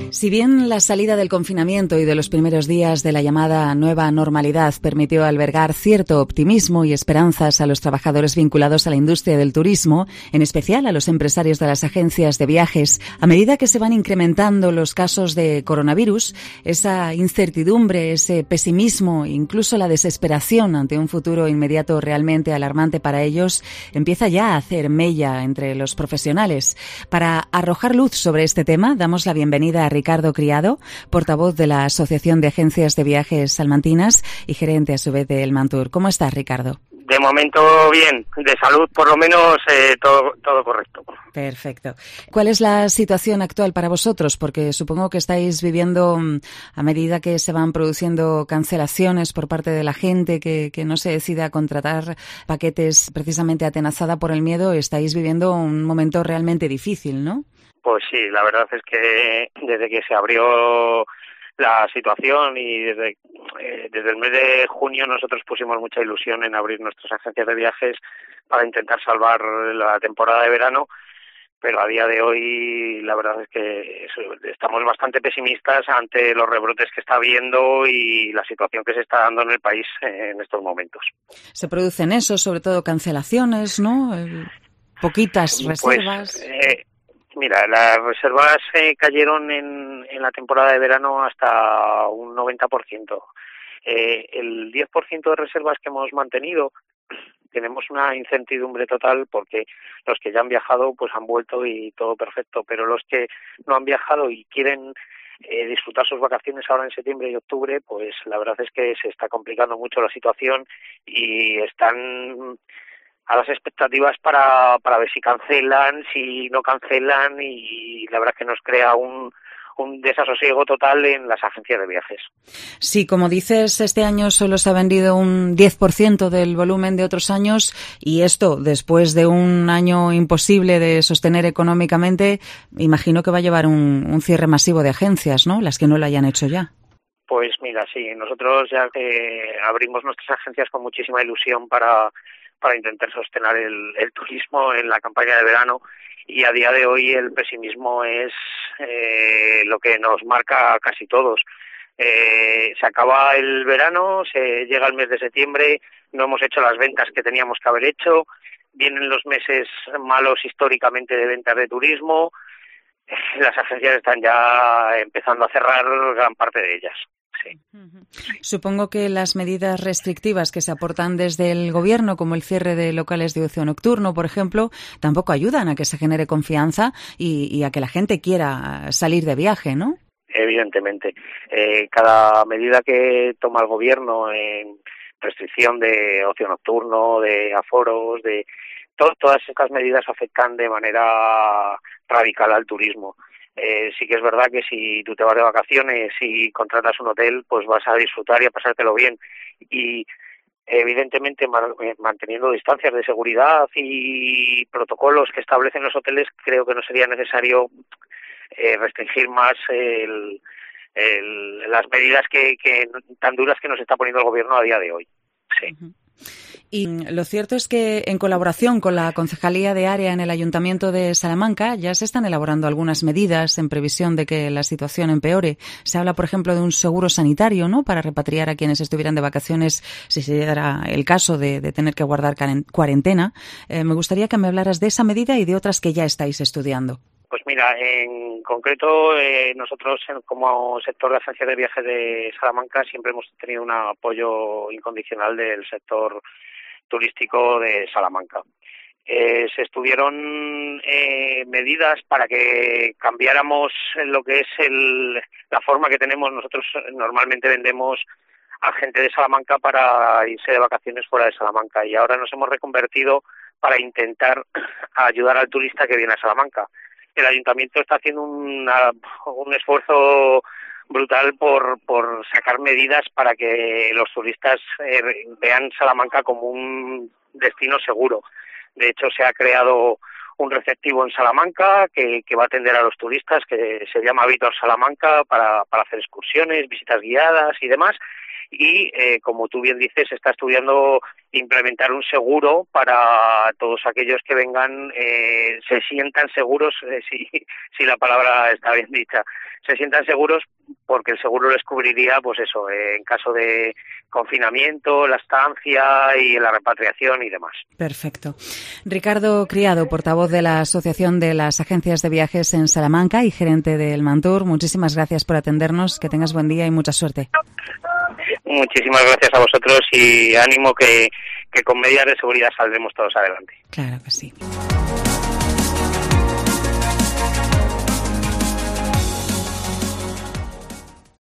Si bien la salida del confinamiento y de los primeros días de la llamada nueva normalidad permitió albergar cierto optimismo y esperanzas a los trabajadores vinculados a la industria del turismo, en especial a los empresarios de las agencias de viajes, a medida que se van incrementando los casos de coronavirus, esa incertidumbre, ese pesimismo, incluso la desesperación ante un futuro inmediato realmente alarmante para ellos, empieza ya a hacer mella entre los profesionales. Para arrojar luz sobre este tema, damos la bienvenida a Ricardo Criado, portavoz de la Asociación de Agencias de Viajes Salmantinas y gerente a su vez de Elmantur. ¿Cómo estás, Ricardo? De momento bien, de salud por lo menos todo correcto. Perfecto. ¿Cuál es la situación actual para vosotros? Porque supongo que estáis viviendo, a medida que se van produciendo cancelaciones por parte de la gente que no se decide a contratar paquetes precisamente atenazada por el miedo, estáis viviendo un momento realmente difícil, ¿no? Pues sí, la verdad es que desde que se abrió la situación y desde el mes de junio nosotros pusimos mucha ilusión en abrir nuestras agencias de viajes para intentar salvar la temporada de verano, pero a día de hoy la verdad es que estamos bastante pesimistas ante los rebrotes que está habiendo y la situación que se está dando en el país en estos momentos. Se producen eso, sobre todo cancelaciones, ¿no? Poquitas reservas. Pues, mira, las reservas cayeron en la temporada de verano hasta un 90%. El 10% de reservas que hemos mantenido, tenemos una incertidumbre total porque los que ya han viajado pues han vuelto y todo perfecto, pero los que no han viajado y quieren disfrutar sus vacaciones ahora en septiembre y octubre, pues la verdad es que se está complicando mucho la situación y están a las expectativas para ver si cancelan, si no cancelan, y la verdad es que nos crea un desasosiego total en las agencias de viajes. Sí, como dices, este año solo se ha vendido un 10% del volumen de otros años y esto, después de un año imposible de sostener económicamente, imagino que va a llevar un cierre masivo de agencias, ¿no? Las que no lo hayan hecho ya. Pues mira, sí, nosotros ya abrimos nuestras agencias con muchísima ilusión para intentar sostener el turismo en la campaña de verano y a día de hoy el pesimismo es lo que nos marca a casi todos. Se acaba el verano, se llega el mes de septiembre, no hemos hecho las ventas que teníamos que haber hecho, vienen los meses malos históricamente de ventas de turismo, las agencias están ya empezando a cerrar gran parte de ellas. Sí. Supongo que las medidas restrictivas que se aportan desde el gobierno, como el cierre de locales de ocio nocturno, por ejemplo, tampoco ayudan a que se genere confianza y a que la gente quiera salir de viaje, ¿no? Evidentemente. Cada medida que toma el gobierno en restricción de ocio nocturno, de aforos, todas estas medidas afectan de manera radical al turismo. Sí que es verdad que si tú te vas de vacaciones y contratas un hotel, pues vas a disfrutar y a pasártelo bien. Y evidentemente manteniendo distancias de seguridad y protocolos que establecen los hoteles, creo que no sería necesario restringir más las medidas que tan duras que nos está poniendo el gobierno a día de hoy. Sí. Y lo cierto es que en colaboración con la Concejalía de Área en el Ayuntamiento de Salamanca ya se están elaborando algunas medidas en previsión de que la situación empeore. Se habla, por ejemplo, de un seguro sanitario, ¿no?, para repatriar a quienes estuvieran de vacaciones si se diera el caso de tener que guardar cuarentena. Me gustaría que me hablaras de esa medida y de otras que ya estáis estudiando. Pues mira, en concreto nosotros como sector de agencias de viajes de Salamanca siempre hemos tenido un apoyo incondicional del sector turístico de Salamanca. Se estudiaron medidas para que cambiáramos lo que es la forma que tenemos. Nosotros normalmente vendemos a gente de Salamanca para irse de vacaciones fuera de Salamanca y ahora nos hemos reconvertido para intentar ayudar al turista que viene a Salamanca. El ayuntamiento está haciendo un esfuerzo brutal por sacar medidas para que los turistas vean Salamanca como un destino seguro. De hecho, se ha creado un receptivo en Salamanca que va a atender a los turistas, que se llama Víctor Salamanca, para hacer excursiones, visitas guiadas y demás. y, como tú bien dices, se está estudiando implementar un seguro para todos aquellos que vengan, se sientan seguros, si la palabra está bien dicha, se sientan seguros, porque el seguro les cubriría, pues eso, en caso de confinamiento, la estancia y la repatriación y demás. Perfecto. Ricardo Criado, portavoz de la Asociación de las Agencias de Viajes en Salamanca y gerente del Mantur, muchísimas gracias por atendernos, que tengas buen día y mucha suerte. Muchísimas gracias a vosotros y ánimo que con medidas de seguridad saldremos todos adelante. Claro que sí.